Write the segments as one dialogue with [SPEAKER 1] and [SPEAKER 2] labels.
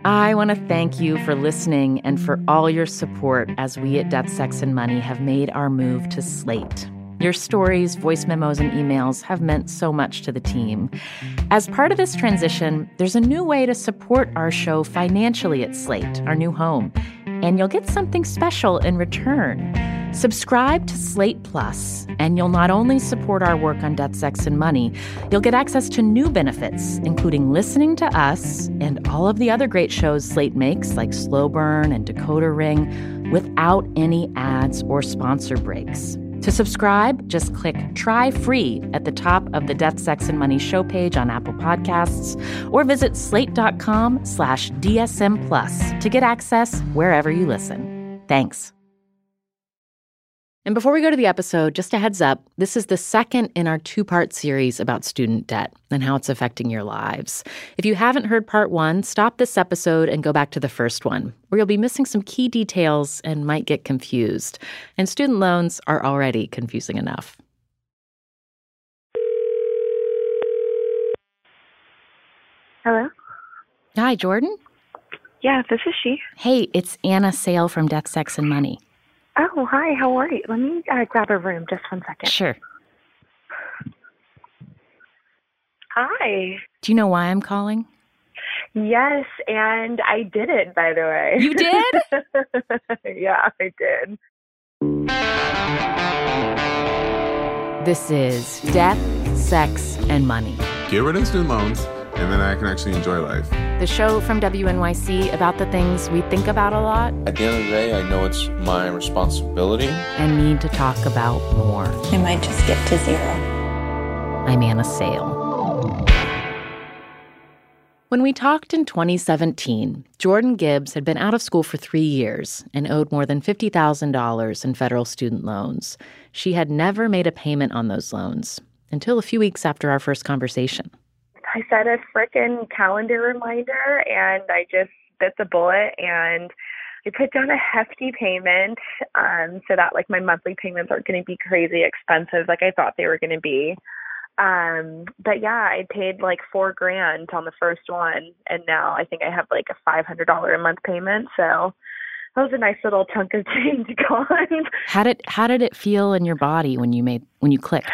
[SPEAKER 1] I want to thank you for listening and for all your support as we at Death, Sex, and Money have made our move to Slate. Your stories, voice memos, and emails have meant so much to the team. As part of this transition, there's a new way to support our show financially at Slate, our new home, and you'll get something special in return. Subscribe to Slate Plus, and you'll not only support our work on Death, Sex, and Money, you'll get access to new benefits, including listening to us and all of the other great shows Slate makes, like Slow Burn and Decoder Ring, without any ads or sponsor breaks. To subscribe, just click Try Free at the top of the Death, Sex, and Money show page on Apple Podcasts, or visit slate.com/DSM Plus to get access wherever you listen. Thanks. And before we go to the episode, just a heads up, this is the second in our two-part series about student debt and how it's affecting your lives. If you haven't heard part one, stop this episode and go back to the first one, where you'll be missing some key details and might get confused. And student loans are already confusing enough.
[SPEAKER 2] Hello?
[SPEAKER 1] Hi, Jordan?
[SPEAKER 2] Yeah, this is she.
[SPEAKER 1] Hey, it's Anna Sale from Death, Sex, and Money.
[SPEAKER 2] Oh, hi, how are you? Let me grab a room, just 1 second.
[SPEAKER 1] Sure.
[SPEAKER 2] Hi.
[SPEAKER 1] Do you know why I'm calling?
[SPEAKER 2] Yes, and I did it, by the way.
[SPEAKER 1] You did?
[SPEAKER 2] Yeah, I did.
[SPEAKER 1] This is Death, Sex, and Money.
[SPEAKER 3] Get rid of student loans, and then I can actually enjoy life.
[SPEAKER 1] The show from WNYC about the things we think about a lot.
[SPEAKER 4] At the end of the day, I know it's my responsibility.
[SPEAKER 1] And need to talk about more.
[SPEAKER 5] I might just get to zero.
[SPEAKER 1] I'm Anna Sale. When we talked in 2017, Jordan Gibbs had been out of school for 3 years and owed more than $50,000 in federal student loans. She had never made a payment on those loans until a few weeks after our first conversation.
[SPEAKER 2] I set a frickin' calendar reminder, and I just bit the bullet, and I put down a hefty payment so that, like, my monthly payments aren't going to be crazy expensive like I thought they were going to be. But, yeah, I paid, like, $4,000 on the first one, and now I think I have, like, a $500 a month payment, so that was a nice little chunk of change gone.
[SPEAKER 1] How did it feel in your body when you clicked?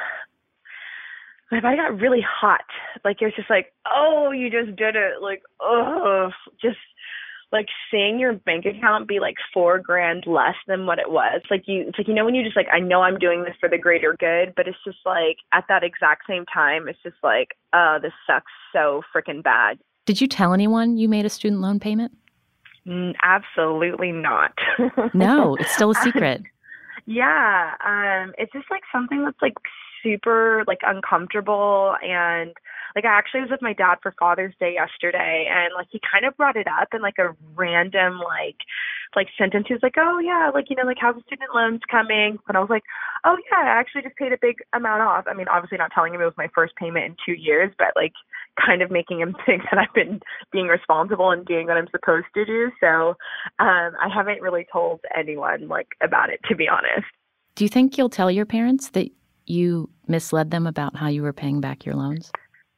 [SPEAKER 2] My body got really hot. Like, it was just like, oh, you just did it. Like, oh, just like seeing your bank account be like $4,000 less than what it was. It's like, you know, when you just like, I know I'm doing this for the greater good, but it's just like at that exact same time, it's just like, oh, this sucks so freaking bad.
[SPEAKER 1] Did you tell anyone you made a student loan payment?
[SPEAKER 2] Absolutely not.
[SPEAKER 1] No, it's still a secret.
[SPEAKER 2] Yeah. It's just like something that's like super like uncomfortable, and like I actually was with my dad for Father's Day yesterday, and like he kind of brought it up in like a random like sentence. He was like, oh yeah, like, you know, like how's the student loans coming? And I was like, oh yeah, I actually just paid a big amount off. I mean, obviously not telling him it was my first payment in 2 years, but like kind of making him think that I've been being responsible and doing what I'm supposed to do. So I haven't really told anyone like about it, to be honest.
[SPEAKER 1] Do you think you'll tell your parents that you misled them about how you were paying back your loans?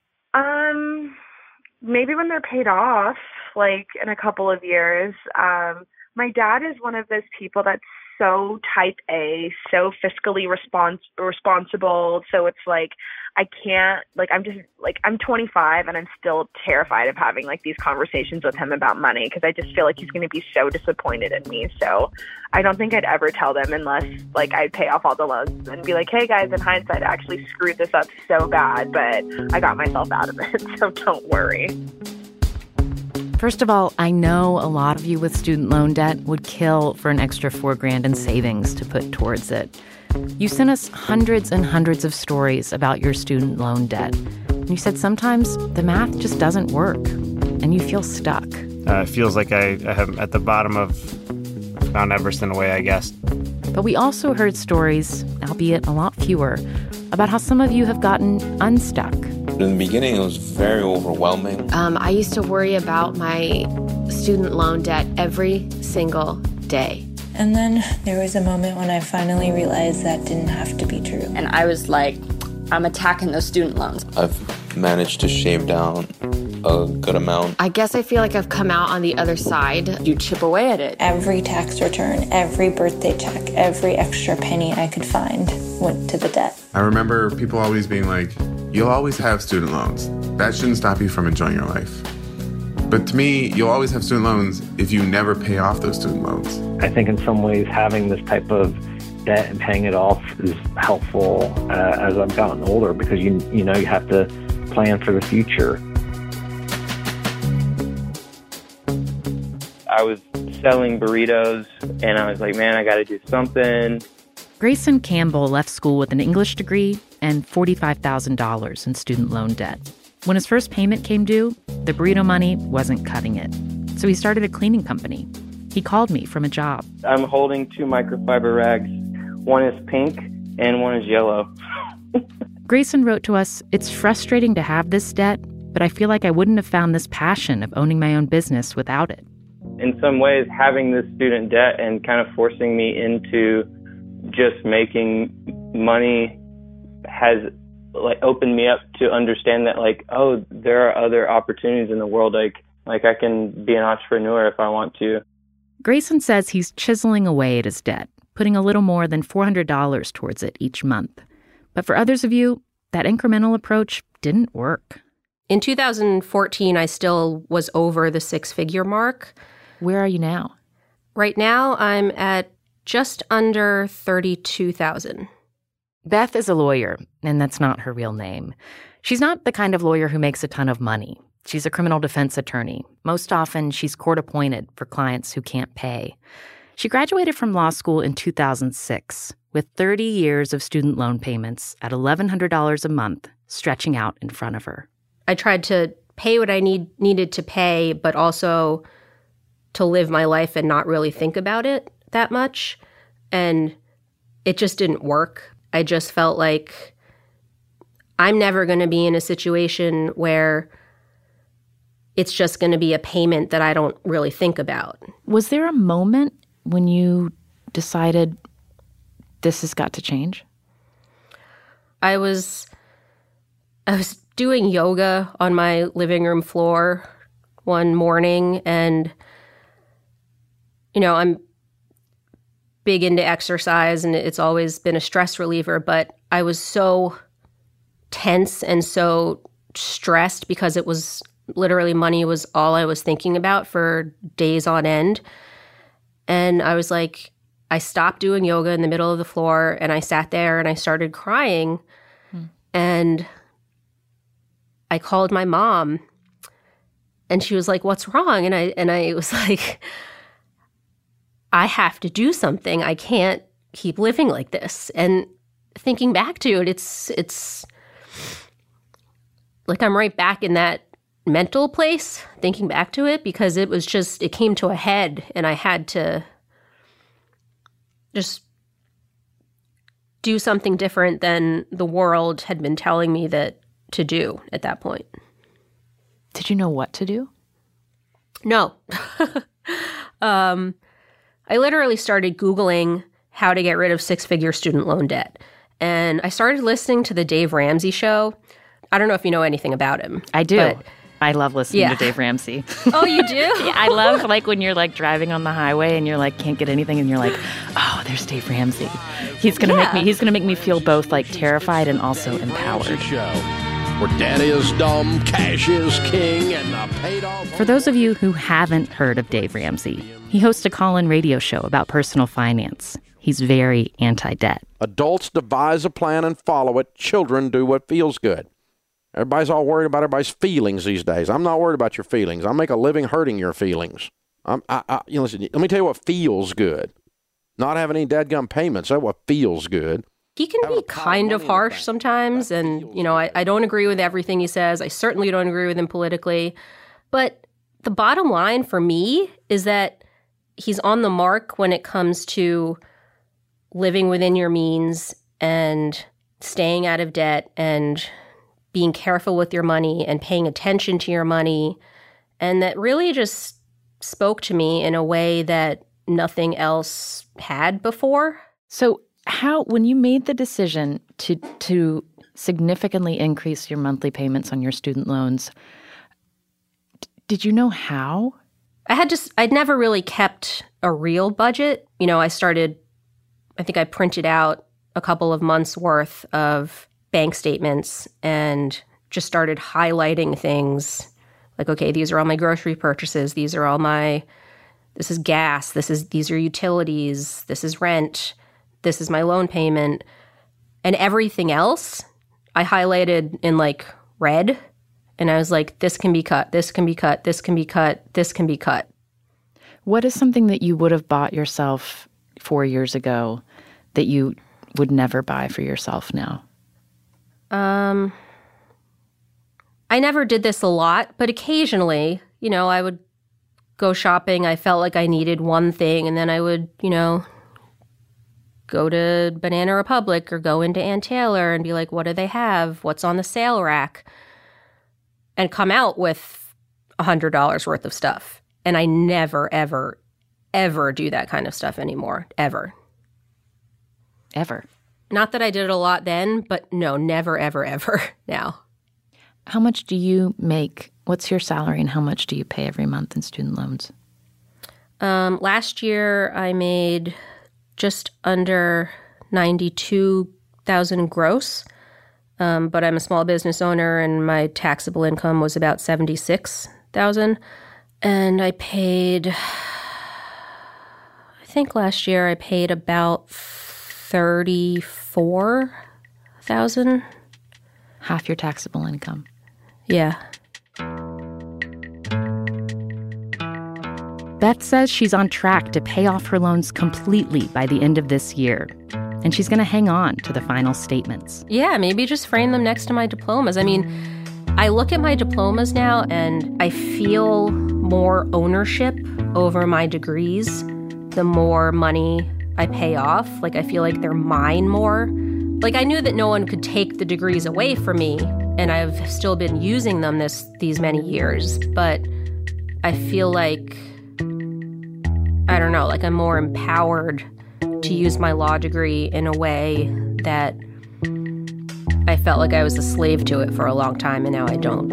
[SPEAKER 2] Maybe when they're paid off, like in a couple of years. My dad is one of those people that's so type A, so fiscally responsible. So it's like, I can't, like, I'm 25 and I'm still terrified of having like these conversations with him about money, because I just feel like he's going to be so disappointed in me. So I don't think I'd ever tell them unless like I'd pay off all the loans and be like, hey guys, in hindsight, I actually screwed this up so bad, but I got myself out of it. So don't worry.
[SPEAKER 1] First of all, I know a lot of you with student loan debt would kill for an extra $4,000 in savings to put towards it. You sent us hundreds and hundreds of stories about your student loan debt. And you said sometimes the math just doesn't work and you feel stuck.
[SPEAKER 6] It feels like I am at the bottom of Mount Everest in a way, I guess.
[SPEAKER 1] But we also heard stories, albeit a lot fewer, about how some of you have gotten unstuck.
[SPEAKER 4] In the beginning, it was very overwhelming.
[SPEAKER 7] I used to worry about my student loan debt every single day.
[SPEAKER 5] And then there was a moment when I finally realized that didn't have to be true.
[SPEAKER 8] And I was like, I'm attacking those student loans.
[SPEAKER 4] I've managed to shave down a good amount.
[SPEAKER 7] I guess I feel like I've come out on the other side. You chip away at it.
[SPEAKER 5] Every tax return, every birthday check, every extra penny I could find went to the debt.
[SPEAKER 3] I remember people always being like, you'll always have student loans. That shouldn't stop you from enjoying your life. But to me, you'll always have student loans if you never pay off those student loans.
[SPEAKER 8] I think in some ways having this type of debt and paying it off is helpful as I've gotten older, because you know you have to plan for the future.
[SPEAKER 9] I was selling burritos, and I was like, man, I got to do something.
[SPEAKER 1] Grayson Campbell left school with an English degree and $45,000 in student loan debt. When his first payment came due, the burrito money wasn't cutting it. So he started a cleaning company. He called me from a job.
[SPEAKER 9] I'm holding 2 microfiber rags. One is pink and one is yellow.
[SPEAKER 1] Grayson wrote to us, "It's frustrating to have this debt, but I feel like I wouldn't have found this passion of owning my own business without it."
[SPEAKER 9] In some ways, having this student debt and kind of forcing me into just making money has opened me up to understand that oh, there are other opportunities in the world. Like I can be an entrepreneur if I want to.
[SPEAKER 1] Grayson says he's chiseling away at his debt, putting a little more than $400 towards it each month. But for others of you, that incremental approach didn't work.
[SPEAKER 10] In 2014, I still was over the 6-figure mark.
[SPEAKER 1] Where are you now?
[SPEAKER 10] Right now, I'm at just under $32,000.
[SPEAKER 1] Beth is a lawyer, and that's not her real name. She's not the kind of lawyer who makes a ton of money. She's a criminal defense attorney. Most often, she's court-appointed for clients who can't pay. She graduated from law school in 2006 with 30 years of student loan payments at $1,100 a month stretching out in front of her.
[SPEAKER 10] I tried to pay what I needed to pay, but also to live my life and not really think about it that much. And it just didn't work. I just felt like I'm never going to be in a situation where it's just going to be a payment that I don't really think about.
[SPEAKER 1] Was there a moment when you decided this has got to change?
[SPEAKER 10] I was doing yoga on my living room floor one morning, and I'm big into exercise and it's always been a stress reliever, but I was so tense and so stressed because it was literally money was all I was thinking about for days on end. And I was like, I stopped doing yoga in the middle of the floor and I sat there and I started crying. And I called my mom and she was like, "What's wrong?" And I was like, I have to do something. I can't keep living like this. And thinking back to it, it's like I'm right back in that mental place, thinking back to it, because it came to a head and I had to just do something different than the world had been telling me to do at that point.
[SPEAKER 1] Did you know what to do?
[SPEAKER 10] No. I literally started Googling how to get rid of 6-figure student loan debt. And I started listening to the Dave Ramsey show. I don't know if you know anything about him.
[SPEAKER 1] I do. I love listening to Dave Ramsey.
[SPEAKER 10] Oh, you do?
[SPEAKER 1] Yeah, I love when you're driving on the highway and you're can't get anything and you're like, oh, there's Dave Ramsey. He's gonna make me feel both terrified and also empowered.
[SPEAKER 11] Where debt is dumb, cash is king, and the paid off.
[SPEAKER 1] For those of you who haven't heard of Dave Ramsey, he hosts a call-in radio show about personal finance. He's very anti-debt.
[SPEAKER 11] Adults devise a plan and follow it. Children do what feels good. Everybody's all worried about everybody's feelings these days. I'm not worried about your feelings. I make a living hurting your feelings. Listen, let me tell you what feels good. Not having any dadgum payments, that's what feels good.
[SPEAKER 10] He can be kind of harsh sometimes, and, I don't agree with everything he says. I certainly don't agree with him politically. But the bottom line for me is that he's on the mark when it comes to living within your means and staying out of debt and being careful with your money and paying attention to your money. And that really just spoke to me in a way that nothing else had before.
[SPEAKER 1] So when you made the decision to significantly increase your monthly payments on your student loans, Did you know how?
[SPEAKER 10] I'd never really kept a real budget. I think I printed out a couple of months worth of bank statements and just started highlighting things like, okay, these are all my grocery purchases. This is gas. These are utilities. This is rent. This is my loan payment. And everything else I highlighted in like red. And I was like, this can be cut. This can be cut. This can be cut. This can be cut.
[SPEAKER 1] What is something that you would have bought yourself 4 years ago that you would never buy for yourself now?
[SPEAKER 10] I never did this a lot, but occasionally, I would go shopping. I felt like I needed one thing, and then I would, go to Banana Republic or go into Ann Taylor and be like, what do they have? What's on the sale rack? And come out with $100 worth of stuff. And I never, ever, ever do that kind of stuff anymore. Ever.
[SPEAKER 1] Ever?
[SPEAKER 10] Not that I did it a lot then, but no, never, ever, ever now.
[SPEAKER 1] How much do you make? What's your salary and how much do you pay every month in student loans?
[SPEAKER 10] Last year I made just under $92,000 gross, but I'm a small business owner and my taxable income was about $76,000. And I think last year I paid about $34,000.
[SPEAKER 1] Half your taxable income.
[SPEAKER 10] Yeah.
[SPEAKER 1] Beth says she's on track to pay off her loans completely by the end of this year. And she's going to hang on to the final statements.
[SPEAKER 10] Yeah, maybe just frame them next to my diplomas. I mean, I look at my diplomas now and I feel more ownership over my degrees the more money I pay off. Like, I feel like they're mine more. Like, I knew that no one could take the degrees away from me, and I've still been using them these many years, but I feel like, I don't know, like I'm more empowered to use my law degree in a way that I felt like I was a slave to it for a long time, and now I don't.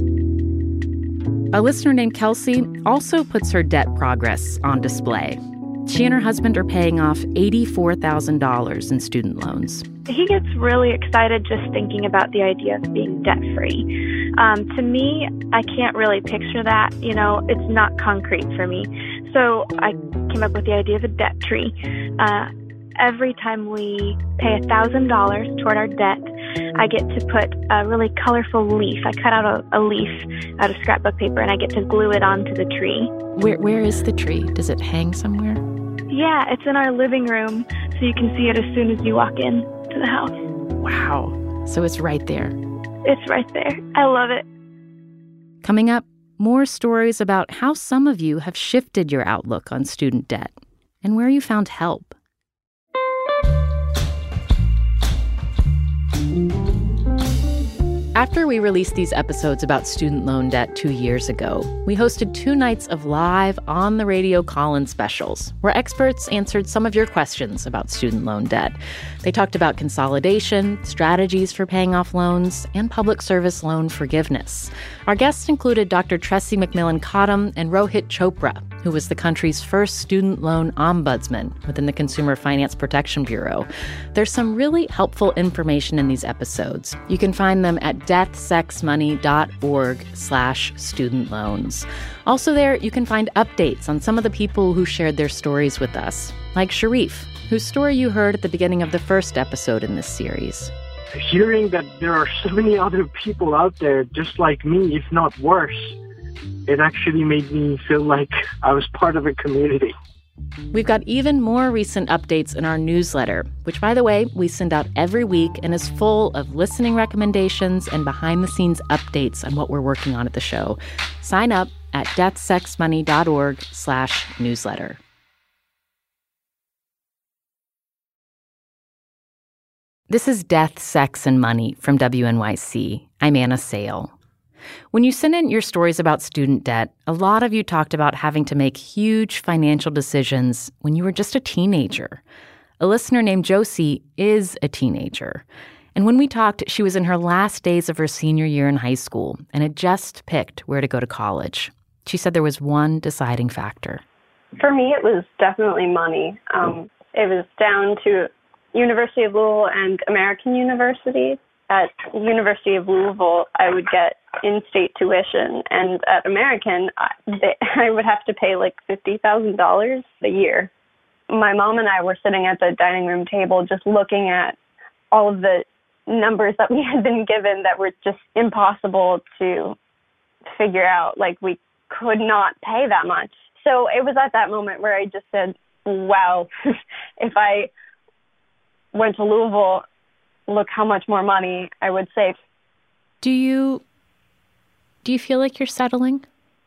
[SPEAKER 1] A listener named Kelsey also puts her debt progress on display. She and her husband are paying off $84,000 in student loans.
[SPEAKER 2] He gets really excited just thinking about the idea of being debt-free. To me, I can't really picture that. It's not concrete for me. So I came up with the idea of a debt tree. Every time we pay $1,000 toward our debt, I get to put a really colorful leaf. I cut out a leaf out of scrapbook paper, and I get to glue it onto the tree.
[SPEAKER 1] Where is the tree? Does it hang somewhere?
[SPEAKER 2] Yeah, it's in our living room, so you can see it as soon as you walk in to the house.
[SPEAKER 1] Wow. So it's right there.
[SPEAKER 2] It's right there. I love it.
[SPEAKER 1] Coming up, more stories about how some of you have shifted your outlook on student debt and where you found help. After we released these episodes about student loan debt 2 years ago, we hosted 2 nights of live on-the-radio call-in specials where experts answered some of your questions about student loan debt. They talked about consolidation, strategies for paying off loans, and public service loan forgiveness. Our guests included Dr. Tressie McMillan Cottom and Rohit Chopra, who was the country's first student loan ombudsman within the Consumer Finance Protection Bureau. There's some really helpful information in these episodes. You can find them at deathsexmoney.org/student loans. Also there, you can find updates on some of the people who shared their stories with us, like Sharif, whose story you heard at the beginning of the first episode in this series.
[SPEAKER 12] Hearing that there are so many other people out there just like me, if not worse, it actually made me feel like I was part of a community.
[SPEAKER 1] We've got even more recent updates in our newsletter, which, by the way, we send out every week and is full of listening recommendations and behind-the-scenes updates on what we're working on at the show. Sign up at deathsexmoney.org/newsletter. This is Death, Sex, and Money from WNYC. I'm Anna Sale. When you sent in your stories about student debt, a lot of you talked about having to make huge financial decisions when you were just a teenager. A listener named Josie is a teenager. And when we talked, she was in her last days of her senior year in high school and had just picked where to go to college. She said there was one deciding factor.
[SPEAKER 13] For me, it was definitely money. It was down to University of Louisville and American University. At University of Louisville, I would get in-state tuition, and at American, I would have to pay like $50,000 a year. My mom and I were sitting at the dining room table just looking at all of the numbers that we had been given that were just impossible to figure out. Like, we could not pay that much. So it was at that moment where I just said, wow, if I went to Louisville, look how much more money I would save.
[SPEAKER 1] Do you feel like you're settling?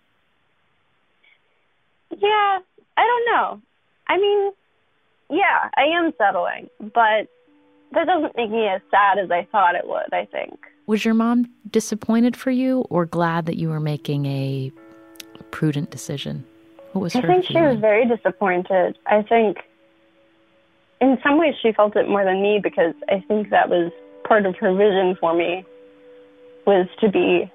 [SPEAKER 13] Yeah, I don't know. I mean, yeah, I am settling, but that doesn't make me as sad as I thought it would, I think.
[SPEAKER 1] Was your mom disappointed for you or glad that you were making a prudent decision? What was her feeling?
[SPEAKER 13] I think she was very disappointed. I think in some ways she felt it more than me, because I think that was part of her vision for me, was to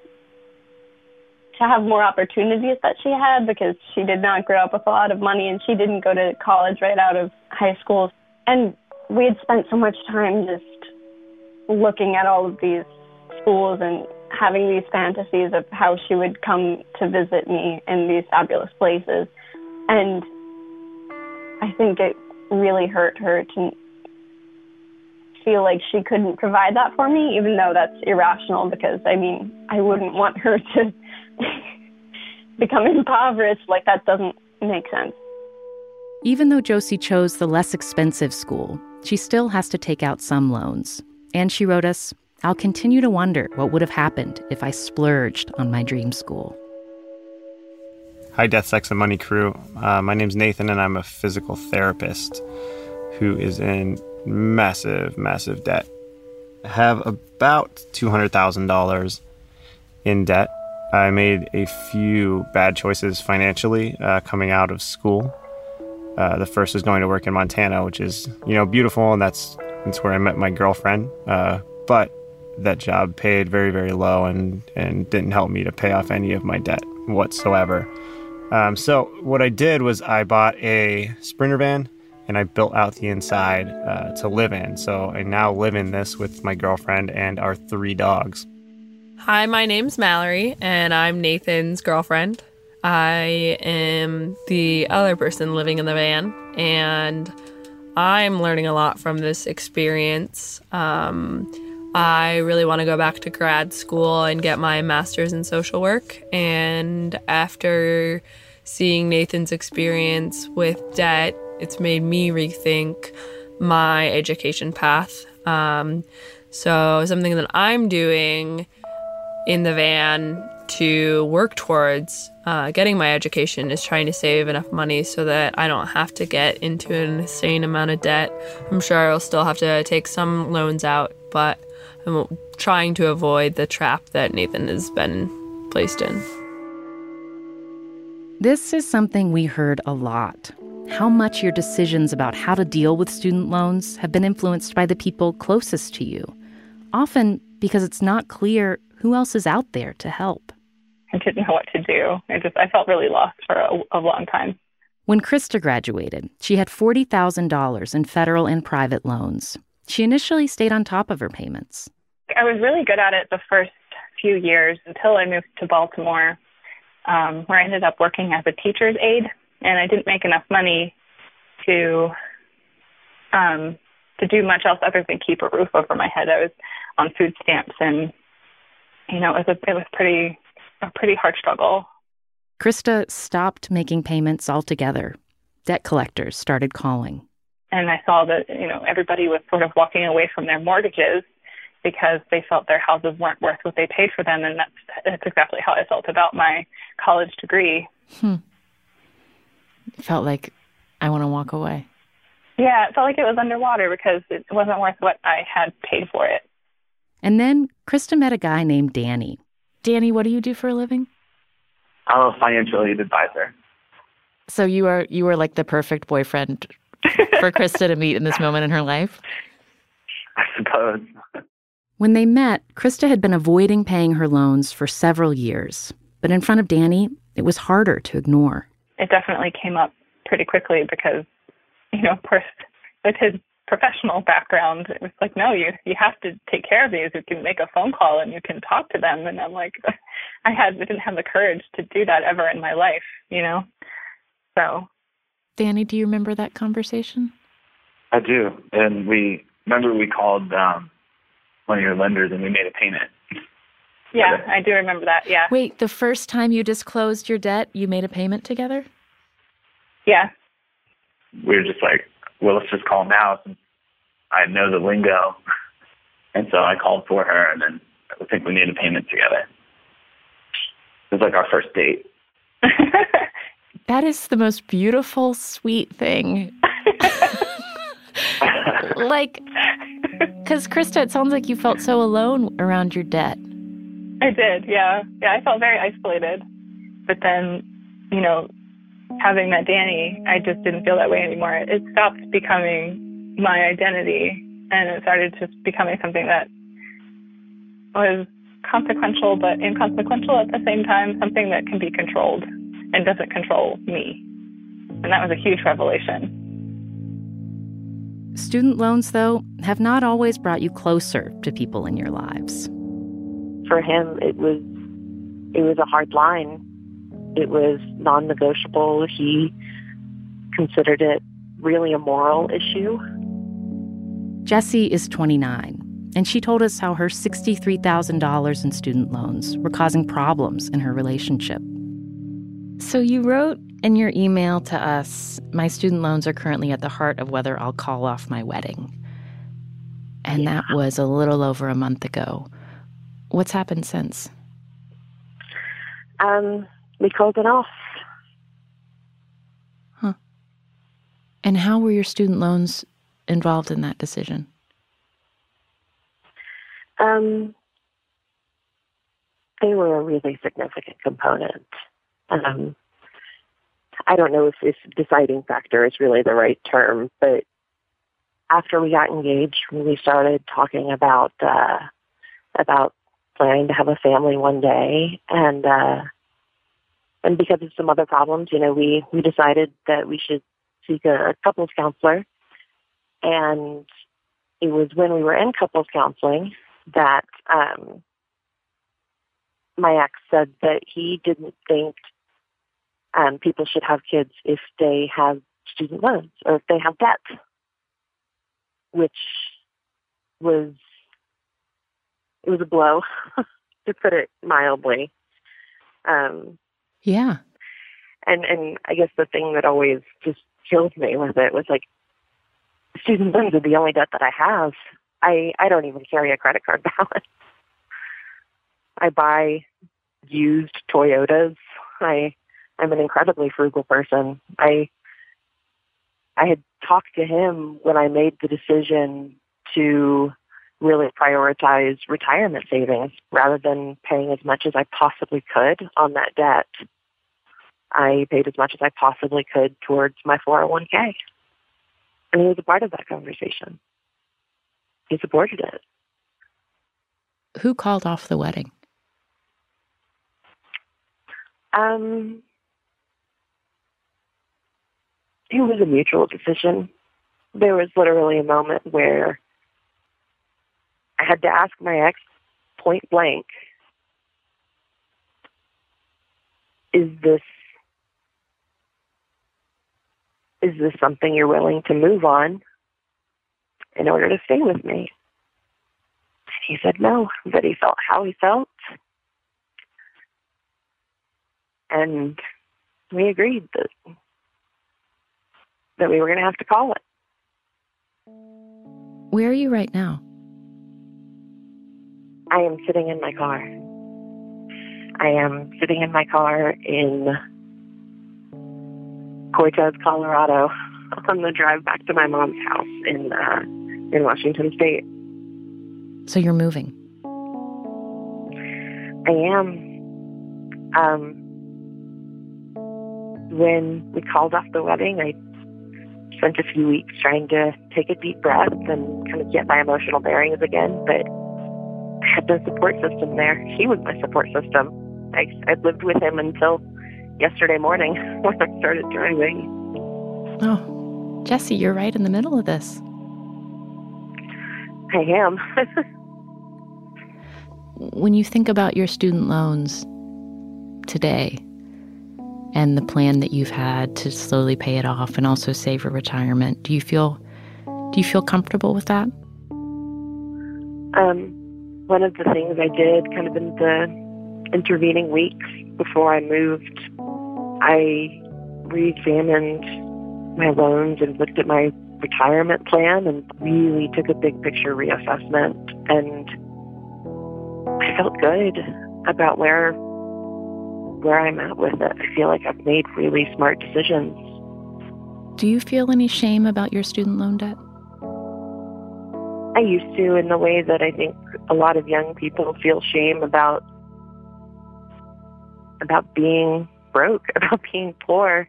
[SPEAKER 13] have more opportunities that she had, because she did not grow up with a lot of money and she didn't go to college right out of high school. And we had spent so much time just looking at all of these schools and having these fantasies of how she would come to visit me in these fabulous places. And I think it really hurt her to feel like she couldn't provide that for me, even though that's irrational, because, I mean, I wouldn't want her to become impoverished. Like, that doesn't make sense.
[SPEAKER 1] Even though Josie chose the less expensive school, she still has to take out some loans. And she wrote us, "I'll continue to wonder what would have happened if I splurged on my dream school."
[SPEAKER 6] Hi, Death, Sex, and Money crew. My name's Nathan, and I'm a physical therapist who is in massive, massive debt. I have about $200,000 in debt. I made a few bad choices financially coming out of school. The first was going to work in Montana, which is, beautiful, and that's where I met my girlfriend. But that job paid very, very low and didn't help me to pay off any of my debt whatsoever. So what I did was I bought a Sprinter van and I built out the inside to live in. So I now live in this with my girlfriend and our 3 dogs.
[SPEAKER 14] Hi, my name's Mallory, and I'm Nathan's girlfriend. I am the other person living in the van, and I'm learning a lot from this experience. I really want to go back to grad school and get my master's in social work. And after seeing Nathan's experience with debt, it's made me rethink my education path. So something that I'm doing in the van to work towards getting my education is trying to save enough money so that I don't have to get into an insane amount of debt. I'm sure I'll still have to take some loans out, but I'm trying to avoid the trap that Nathan has been placed in.
[SPEAKER 1] This is something we heard a lot. How much your decisions about how to deal with student loans have been influenced by the people closest to you, often because it's not clear who else is out there to help.
[SPEAKER 15] I didn't know what to do. I felt really lost for a long time.
[SPEAKER 1] When Krista graduated, she had $40,000 in federal and private loans. She initially stayed on top of her payments.
[SPEAKER 15] I was really good at it the first few years until I moved to Baltimore, where I ended up working as a teacher's aide, and I didn't make enough money to do much else other than keep a roof over my head. I was on food stamps, and it was a pretty hard struggle.
[SPEAKER 1] Krista stopped making payments altogether. Debt collectors started calling.
[SPEAKER 15] And I saw that, everybody was sort of walking away from their mortgages because they felt their houses weren't worth what they paid for them. And that's exactly how I felt about my college degree.
[SPEAKER 1] It felt like I want to walk away.
[SPEAKER 15] Yeah, it felt like it was underwater because it wasn't worth what I had paid for it.
[SPEAKER 1] And then Krista met a guy named Danny. Danny, what do you do for a living?
[SPEAKER 16] I'm a financial aid advisor.
[SPEAKER 1] So you are like the perfect boyfriend for Krista to meet in this moment in her life?
[SPEAKER 16] I suppose.
[SPEAKER 1] When they met, Krista had been avoiding paying her loans for several years. But in front of Danny, it was harder to ignore.
[SPEAKER 15] It definitely came up pretty quickly because, of course, with his professional background, it was like, no, you have to take care of these. You can make a phone call and you can talk to them. And I'm like, I didn't have the courage to do that ever in my life, So.
[SPEAKER 1] Danny, do you remember that conversation?
[SPEAKER 16] I do. And we called one of your lenders and we made a payment.
[SPEAKER 15] Yeah, I do remember that, yeah.
[SPEAKER 1] Wait, the first time you disclosed your debt, you made a payment together?
[SPEAKER 15] Yeah.
[SPEAKER 16] We were just like, well, let's just call now since I know the lingo. And so I called for her, and then I think we made a payment together. It was like our first date.
[SPEAKER 1] That is the most beautiful, sweet thing. Because Krista, it sounds like you felt so alone around your debt.
[SPEAKER 15] I did, yeah. Yeah, I felt very isolated. But then, having met Danny, I just didn't feel that way anymore. It stopped becoming my identity, and it started just becoming something that was consequential but inconsequential at the same time, something that can be controlled and doesn't control me. And that was a huge revelation.
[SPEAKER 1] Student loans, though, have not always brought you closer to people in your lives.
[SPEAKER 17] For him, it was a hard line. It was non-negotiable. He considered it really a moral issue.
[SPEAKER 1] Jessie is 29, and she told us how her $63,000 in student loans were causing problems in her relationship. So you wrote in your email to us, my student loans are currently at the heart of whether I'll call off my wedding. And that was a little over a month ago. What's happened since?
[SPEAKER 17] We called it off.
[SPEAKER 1] Huh. And how were your student loans involved in that decision?
[SPEAKER 17] They were a really significant component. I don't know if deciding factor is really the right term, but after we got engaged, we started talking about planning to have a family one day, and because of some other problems, we decided that we should seek a couples counselor. And it was when we were in couples counseling that my ex said that he didn't think people should have kids if they have student loans or if they have debt, which was a blow, to put it mildly.
[SPEAKER 1] Yeah.
[SPEAKER 17] And I guess the thing that always just killed me with it was like, student loans are the only debt that I have. I don't even carry a credit card balance. I buy used Toyotas. I'm an incredibly frugal person. I had talked to him when I made the decision to really prioritize retirement savings rather than paying as much as I possibly could on that debt. I paid as much as I possibly could towards my 401k. And he was a part of that conversation. He supported it.
[SPEAKER 1] Who called off the wedding?
[SPEAKER 17] It was a mutual decision. There was literally a moment where I had to ask my ex point blank, is this something you're willing to move on in order to stay with me? And he said no, that he felt how he felt. And we agreed that we were going to have to call it.
[SPEAKER 1] Where are you right now?
[SPEAKER 17] I am sitting in my car. I am sitting in my car in Cortez, Colorado, on the drive back to my mom's house in Washington State.
[SPEAKER 1] So you're moving?
[SPEAKER 17] I am. When we called off the wedding, I spent a few weeks trying to take a deep breath and kind of get my emotional bearings again, but I had no support system there. He was my support system. I lived with him until yesterday morning when I started driving.
[SPEAKER 1] Oh, Jessie, you're right in the middle of this.
[SPEAKER 17] I am.
[SPEAKER 1] When you think about your student loans today and the plan that you've had to slowly pay it off and also save for retirement, do you feel comfortable with that?
[SPEAKER 17] One of the things I did kind of in the intervening weeks before I moved, I re-examined my loans and looked at my retirement plan and really took a big picture reassessment, and I felt good about where I'm at with it. I feel like I've made really smart decisions.
[SPEAKER 1] Do you feel any shame about your student loan debt?
[SPEAKER 17] I used to, in the way that I think a lot of young people feel shame about being broke, about being poor.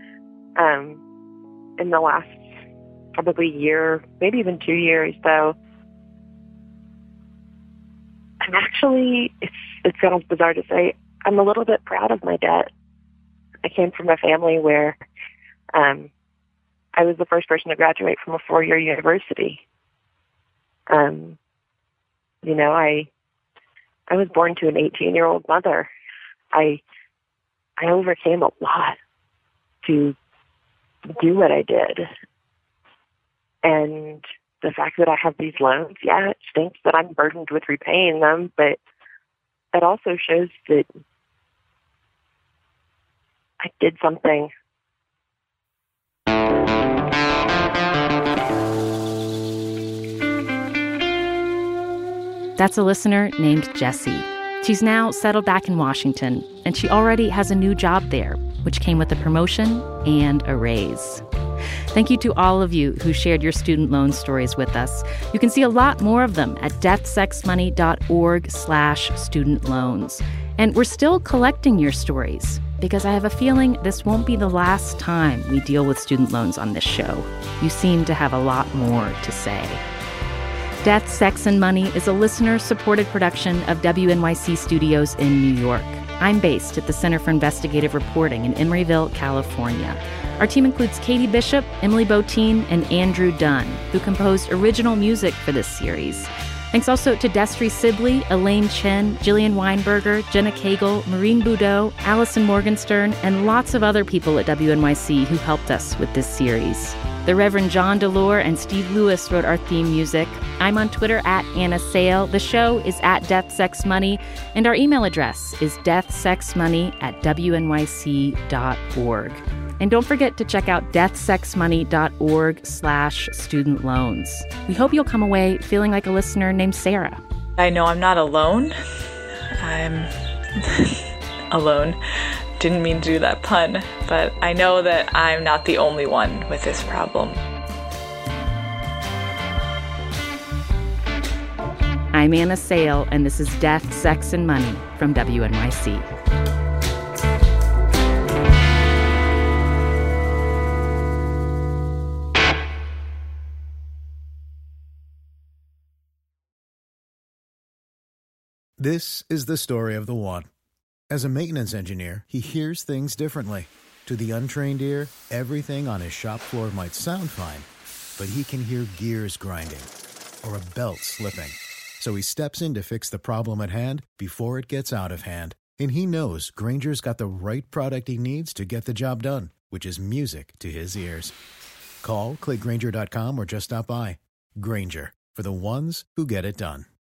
[SPEAKER 17] In the last probably year, maybe even 2 years, though, I'm actually, it sounds bizarre to say, I'm a little bit proud of my debt. I came from a family where I was the first person to graduate from a 4-year university. You know, I was born to an 18-year-old mother. I overcame a lot to do what I did. And the fact that I have these loans, yeah, it stinks that I'm burdened with repaying them, but that also shows that I did something.
[SPEAKER 1] That's a listener named Jessie. She's now settled back in Washington, and she already has a new job there, which came with a promotion and a raise. Thank you to all of you who shared your student loan stories with us. You can see a lot more of them at deathsexmoney.org/student loans. And we're still collecting your stories because I have a feeling this won't be the last time we deal with student loans on this show. You seem to have a lot more to say. Death, Sex, and Money is a listener-supported production of WNYC Studios in New York. I'm based at the Center for Investigative Reporting in Emeryville, California. Our team includes Katie Bishop, Emily Botine, and Andrew Dunn, who composed original music for this series. Thanks also to Destry Sibley, Elaine Chen, Jillian Weinberger, Jenna Cagle, Maureen Boudreau, Allison Morgenstern, and lots of other people at WNYC who helped us with this series. The Reverend John Delore and Steve Lewis wrote our theme music. I'm on Twitter at Anna Sale. The show is at Death, Sex, Money. And our email address is deathsexmoney@wnyc.org. And don't forget to check out deathsexmoney.org/student loans. We hope you'll come away feeling like a listener named Sarah.
[SPEAKER 18] I know I'm not alone. I'm alone. Didn't mean to do that pun, but I know that I'm not the only one with this problem.
[SPEAKER 1] I'm Anna Sale, and this is Death, Sex, and Money from WNYC.
[SPEAKER 19] This is the story of the one. As a maintenance engineer, he hears things differently. To the untrained ear, everything on his shop floor might sound fine, but he can hear gears grinding or a belt slipping. So he steps in to fix the problem at hand before it gets out of hand. And he knows Grainger's got the right product he needs to get the job done, which is music to his ears. Call, click Grainger.com, or just stop by. Grainger, for the ones who get it done.